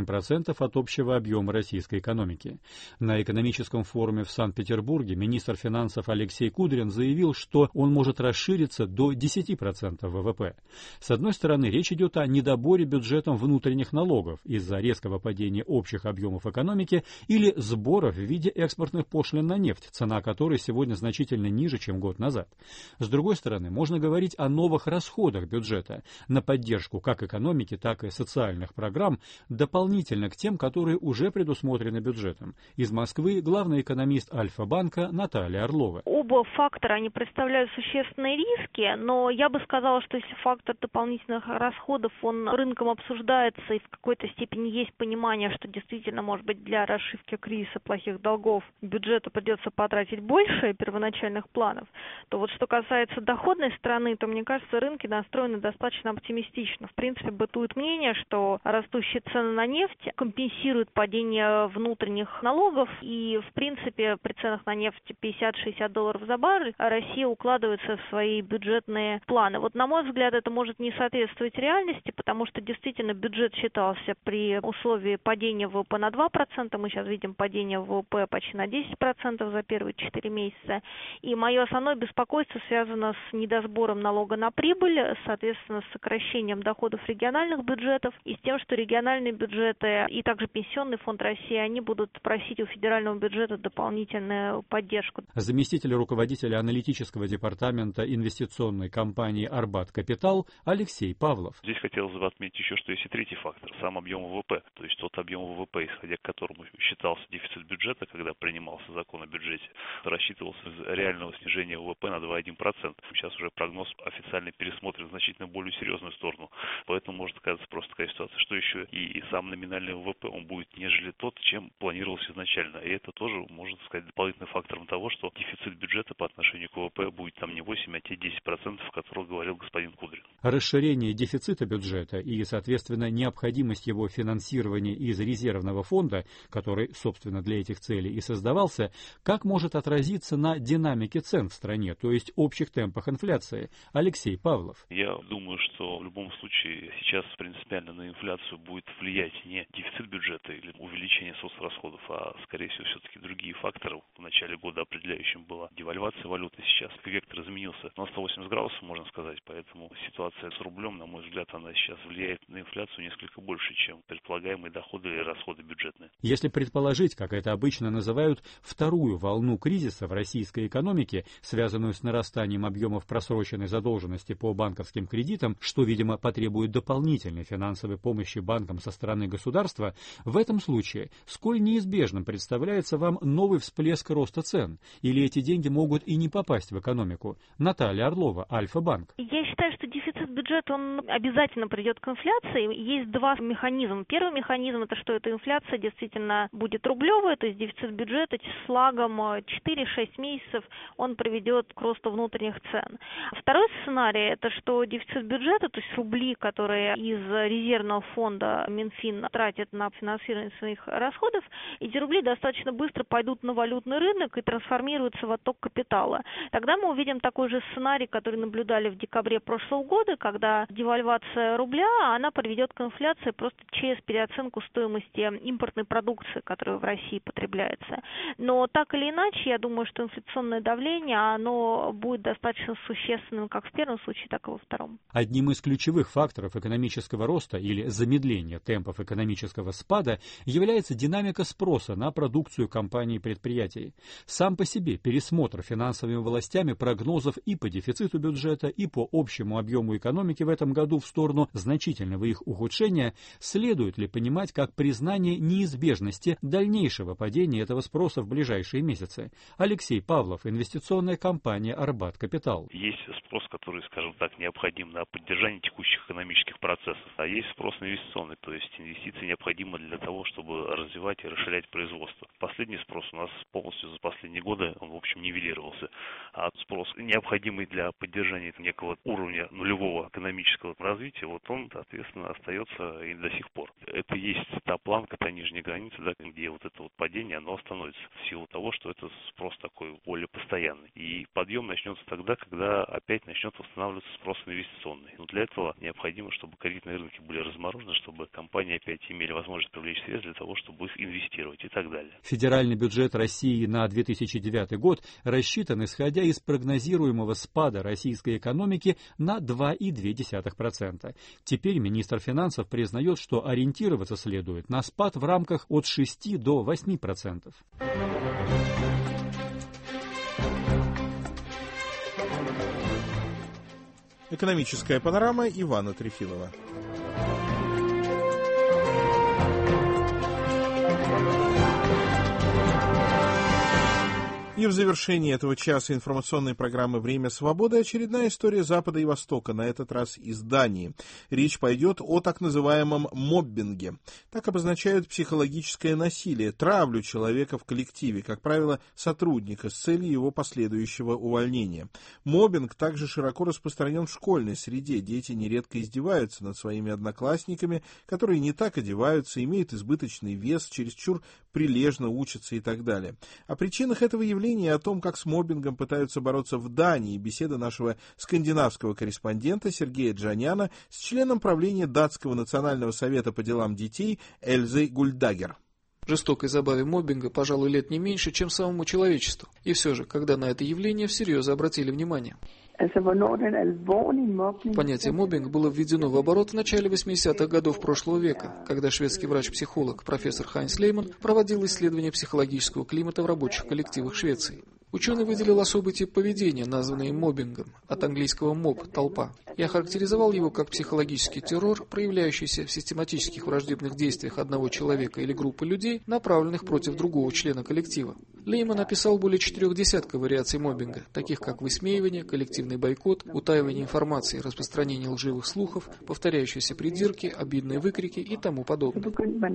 8% от общего объема российской экономики. На экономическом форуме в Санкт-Петербурге министр финансов Алексей Кудрин заявил, что он может расшириться до 10% ВВП. С одной стороны, речь идет о недоборе бюджетом внутренних налогов из-за резкого падения общих объемов экономики или сборов в виде экспортных пошлин на нефть, цена которой сегодня значительно ниже, чем год назад. С другой стороны, можно говорить о новых расходах бюджета на поддержку как экономики, так и социальных программ, дополнительно к тем, которые уже предусмотрены бюджетом. Из Москвы главный экономист Альфа-банка Наталья Орлова. Оба фактора, они представляют существенные риски, но я бы сказала, что если фактор дополнительных расходов, он рынком обсуждается и в какой-то степени есть понимание, что действительно, может быть, для расшивки кризиса плохих долгов бюджету придется потратить больше первоначальных планов, то вот что касается доходной стороны, то, мне кажется, рынки настроены достаточно оптимистично. В принципе, бытует мнение, что растущие цены на нефть компенсируют падение внутренних налогов, и, в принципе, при ценах на нефть $50-60 за баррель Россия укладывается в свои бюджетные планы. Вот, на мой взгляд, это может не соответствовать реальности, потому что, действительно, бюджет считался при условии падения ВВП на 2%, мы сейчас видим падение ВВП почти на 10% за первые 4 месяца, и мое основное беспокойство связано с недосбором налога на прибыль, соответственно, с сокращением доходов региональных бюджетов и с тем, что региональные бюджеты и также Пенсионный фонд России, они будут просить у федерального бюджета дополнительную поддержку. Заместитель руководителя аналитического департамента инвестиционной компании «Арбат Капитал» Алексей Павлов. Здесь хотелось бы отметить еще, что есть и третий фактор, сам объем ВВП, то есть тот объем ВВП, исходя к которому считался дефицит бюджета, когда принимался закон о бюджете, рассчитывался из реального снижения ВВП на 2,1%. Сейчас уже прогноз официально пересмотрен в значительно более серьезную сторону. Поэтому может оказаться просто такая ситуация, что еще и сам номинальный ВВП, он будет нежели тот, чем планировалось изначально. И это тоже, можно сказать, дополнительным фактором того, что дефицит бюджета по отношению к ВВП будет там не 8, а те 10%, о которых говорил господин Кудрин. Расширение дефицита бюджета и, соответственно, необходимость его финансирования из резервного фонда, который, собственно, для этих целей и создавался, как может отразиться на динамике цен в стране, то есть общих темпах инфляции? Алексей Павлов. Я думаю, что в любом случае сейчас принципиально на инфляцию будет влиять не дефицит бюджета или увеличение соцрасходов, а, скорее всего, все-таки другие факторы. В начале года определяющим была девальвация валюты, сейчас вектор изменился на 180 градусов, можно сказать, поэтому ситуация с рублем, на мой взгляд, она сейчас влияет на инфляцию несколько больше, чем предполагаемые доходы или расходы бюджетные. Если предположить, как это обычно называют, вторую волну кризиса в российской экономике, связанную с нарастанием объемов просроченной задолженности по банковским кредитам, что, видимо, потребует дополнительной финансовой помощи банкам со стороны государства, в этом случае сколь неизбежным представляется вам новый всплеск роста цен? Или эти деньги могут и не попасть в экономику? Наталья Орлова, Альфа-банк. Я считаю, что дефицит бюджета, он обязательно придет к инфляции. Есть два механизма. Первый механизм – это что эта инфляция действительно будет рублевая, то есть дефицит бюджета с лагом 4-6 месяцев он приведет к росту внутренних цен. Второй сценарий – это что дефицит бюджета, то есть рубли, которые из резервного фонда Минфин тратит на финансирование своих расходов, ЕС, эти рубли достаточно быстро пойдут на валютный рынок и трансформируются в отток капитала. Тогда мы увидим такой же сценарий, который наблюдали в декабре прошлого года, когда девальвация рубля, она приведет к инфляции просто через переоценку стоимости импортной продукции, которая в России потребляется. Но так или иначе, я думаю, что инфляционное давление, оно будет достаточно существенным как в первом случае, так и во втором. Одним из ключевых факторов экономического роста или замедления темпов экономического спада является динамика спроса на продукцию компаний и предприятий. Сам по себе пересмотр финансовыми властями прогнозов и по дефициту бюджета, и по общему объему экономики в этом году в сторону значительного их ухудшения следует ли понимать как признание неизбежности дальнейшего падения этого спроса в ближайшие месяцы? Алексей Павлов, инвестиционная компания «Арбат Капитал». Есть спрос, который, скажем так, необходим на поддержание текущих экономических процессов, а есть спрос инвестиционный, то есть инвестиции необходимы для того, чтобы развивать и расширять производство. Последний спрос у нас полностью за последние годы, он, в общем, нивелировался, а спрос, необходимый для поддержания некого уровня нулевого экономического развития, вот он, соответственно, остается и до сих пор. Это есть та планка, та нижняя граница, да, где вот это вот падение, оно остановится в силу того, что это спрос такой более постоянный. И подъем начнется тогда, когда опять начнет восстанавливаться спрос инвестиционный. Но для этого необходимо, чтобы кредитные рынки были разморожены, чтобы компании опять имели возможность привлечь средства для того, чтобы их инвестировать и так далее. Федеральный бюджет России на 2009 год рассчитан, исходя из прогнозируемого спада российской экономики на 2,2%. Теперь министр финансов признает, что ориентироваться следует на спад в рамках от 6 до 8%. Экономическая панорама Ивана Трефилова. И в завершении этого часа информационной программы «Время свободы» очередная история Запада и Востока, на этот раз из Дании. Речь пойдет о так называемом моббинге. Так обозначают психологическое насилие, травлю человека в коллективе, как правило, сотрудника, с целью его последующего увольнения. Моббинг также широко распространен в школьной среде. Дети нередко издеваются над своими одноклассниками, которые не так одеваются, имеют избыточный вес, чересчур прилежно учатся и так далее. О причинах этого явления и о том, как с моббингом пытаются бороться в Дании, беседа нашего скандинавского корреспондента Сергея Джаняна с членом правления Датского национального совета по делам детей Эльзой Гульдагер. Жестокой забаве моббинга, пожалуй, лет не меньше, чем самому человечеству. И все же, когда на это явление всерьез обратили внимание. Понятие моббинг было введено в оборот в начале 80-х годов прошлого века, когда шведский врач-психолог профессор Хайнс Лейман проводил исследование психологического климата в рабочих коллективах Швеции. Ученый выделил особый тип поведения, названный моббингом, от английского «моб» – толпа, и охарактеризовал его как психологический террор, проявляющийся в систематических враждебных действиях одного человека или группы людей, направленных против другого члена коллектива. Лейман описал более 40 вариаций моббинга, таких как высмеивание, коллективный бойкот, утаивание информации, распространение лживых слухов, повторяющиеся придирки, обидные выкрики и тому подобное.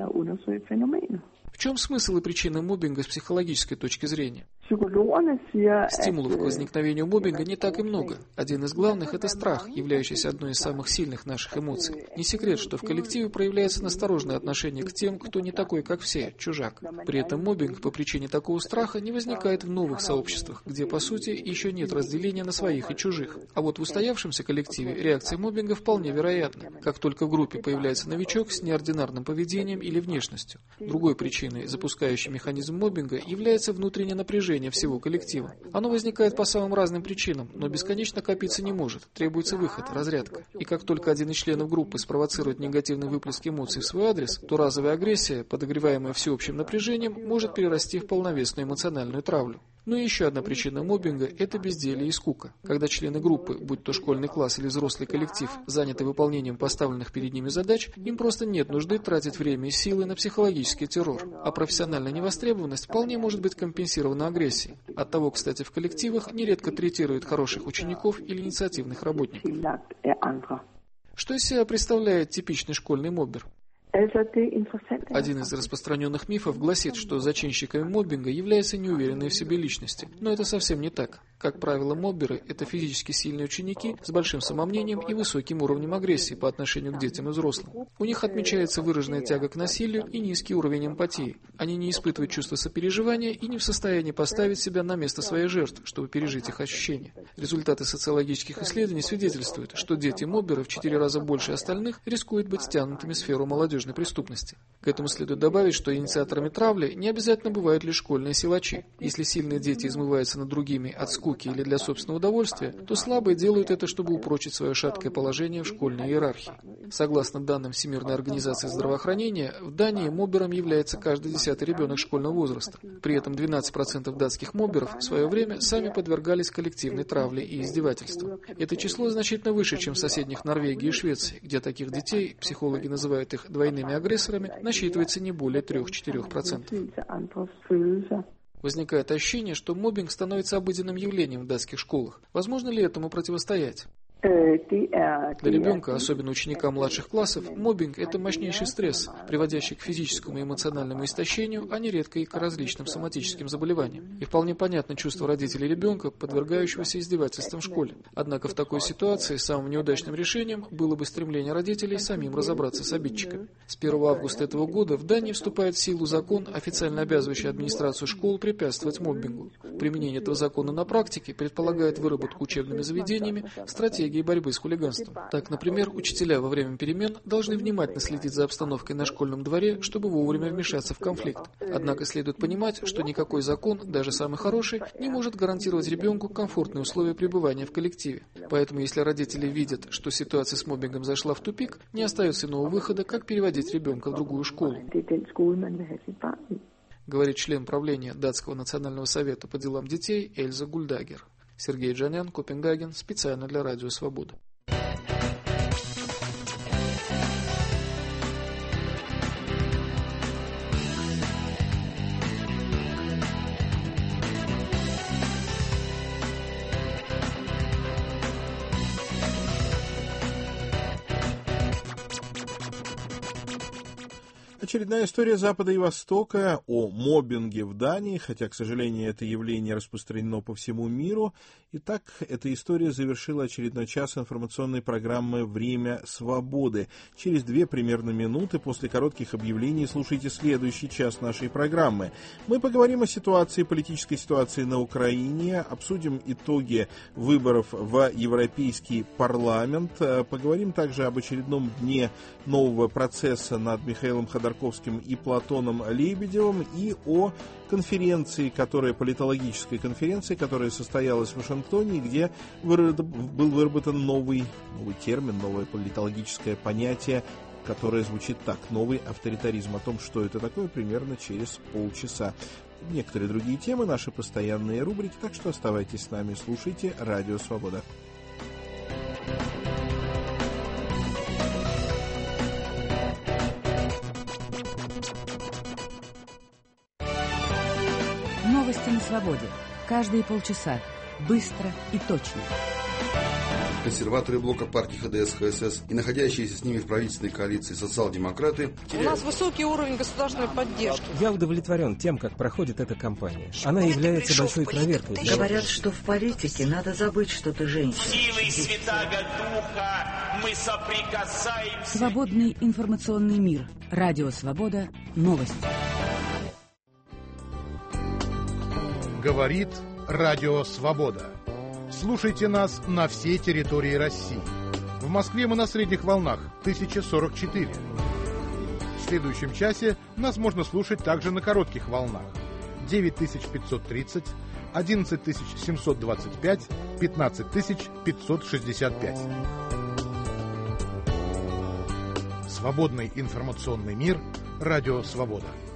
В чем смысл и причина моббинга с психологической точки зрения? Стимулов к возникновению моббинга не так и много. Один из главных – это страх, являющийся одной из самых сильных наших эмоций. Не секрет, что в коллективе проявляется настороженное отношение к тем, кто не такой, как все, чужак. При этом моббинг по причине такого страха не возникает в новых сообществах, где, по сути, еще нет разделения на своих и чужих. А вот в устоявшемся коллективе реакция моббинга вполне вероятна, как только в группе появляется новичок с неординарным поведением или внешностью. Другой причиной, запускающей механизм моббинга, является внутреннее напряжение всего коллектива. Оно возникает по самым разным причинам, но бесконечно копиться не может. Требуется выход, разрядка. И как только один из членов группы спровоцирует негативный выплеск эмоций в свой адрес, то разовая агрессия, подогреваемая всеобщим напряжением, может перерасти в полновесную эмоциональную травлю. Ну и еще одна причина моббинга – это безделье и скука. Когда члены группы, будь то школьный класс или взрослый коллектив, заняты выполнением поставленных перед ними задач, им просто нет нужды тратить время и силы на психологический террор. А профессиональная невостребованность вполне может быть компенсирована агрессией. Оттого, кстати, в коллективах нередко третируют хороших учеников или инициативных работников. Что из себя представляет типичный школьный моббер? Один из распространенных мифов гласит, что зачинщиками моббинга являются неуверенные в себе личности. Но это совсем не так. Как правило, мобберы – это физически сильные ученики с большим самомнением и высоким уровнем агрессии по отношению к детям и взрослым. У них отмечается выраженная тяга к насилию и низкий уровень эмпатии. Они не испытывают чувства сопереживания и не в состоянии поставить себя на место своей жертв, чтобы пережить их ощущения. Результаты социологических исследований свидетельствуют, что дети мобберов в 4 раза больше остальных рискуют быть втянутыми в сферу молодежной преступности. К этому следует добавить, что инициаторами травли не обязательно бывают лишь школьные силачи. Если сильные дети измываются над другими от скуки или для собственного удовольствия, то слабые делают это, чтобы упрочить свое шаткое положение в школьной иерархии. Согласно данным Всемирной организации здравоохранения, в Дании моббером является каждый 10-й ребенок школьного возраста. При этом 12% датских мобберов в свое время сами подвергались коллективной травле и издевательствам. Это число значительно выше, чем в соседних Норвегии и Швеции, где таких детей, психологи называют их двойными агрессорами, насчитывается не более 3-4%. Возникает ощущение, что моббинг становится обыденным явлением в датских школах. Возможно ли этому противостоять? Для ребенка, особенно ученика младших классов, моббинг – это мощнейший стресс, приводящий к физическому и эмоциональному истощению, а нередко и к различным соматическим заболеваниям. И вполне понятно чувство родителей ребенка, подвергающегося издевательствам в школе. Однако в такой ситуации самым неудачным решением было бы стремление родителей самим разобраться с обидчиками. С 1 августа этого года в Дании вступает в силу закон, официально обязывающий администрацию школ препятствовать моббингу. Применение этого закона на практике предполагает выработку учебными заведениями стратегии борьбы с хулиганством. Так, например, учителя во время перемен должны внимательно следить за обстановкой на школьном дворе, чтобы вовремя вмешаться в конфликт. Однако следует понимать, что никакой закон, даже самый хороший, не может гарантировать ребенку комфортные условия пребывания в коллективе. Поэтому, если родители видят, что ситуация с моббингом зашла в тупик, не остается иного выхода, как переводить ребенка в другую школу. Говорит член правления Датского национального совета по делам детей Эльза Гульдагер. Сергей Джанян, Копенгаген, специально для Радио Свобода. Очередная история Запада и Востока о моббинге в Дании, хотя, к сожалению, это явление распространено по всему миру. Итак, эта история завершила очередной час информационной программы «Время свободы». Через 2 примерно минуты после коротких объявлений слушайте следующий час нашей программы. Мы поговорим о ситуации, политической ситуации на Украине, обсудим итоги выборов в Европейский парламент, поговорим также об очередном дне нового процесса над Михаилом Ходорковским и Платоном Лебедевым и о конференции, политологической конференции, которая состоялась в Вашингтоне, где был выработан новый термин, новое политологическое понятие, которое звучит так: новый авторитаризм. О том, что это такое, примерно через полчаса. Некоторые другие темы, наши постоянные рубрики, так что оставайтесь с нами, слушайте Радио Свобода. Новости на свободе. Каждые полчаса. Быстро и точно. Консерваторы блока партии ХДС-ХСС и находящиеся с ними в правительственной коалиции социал-демократы У нас высокий уровень государственной поддержки. Я удовлетворен тем, как проходит эта кампания. Она является большой проверкой. Говорят, что в политике надо забыть, что ты женщина. Силой Святаго Духа мы соприкасаемся. Свободный информационный мир. Радио Свобода. Новости. Говорит Радио Свобода. Слушайте нас на всей территории России. В Москве мы на средних волнах 1044. В следующем часе нас можно слушать также на коротких волнах 9530, 11725, 15565. Свободный информационный мир. Радио Свобода.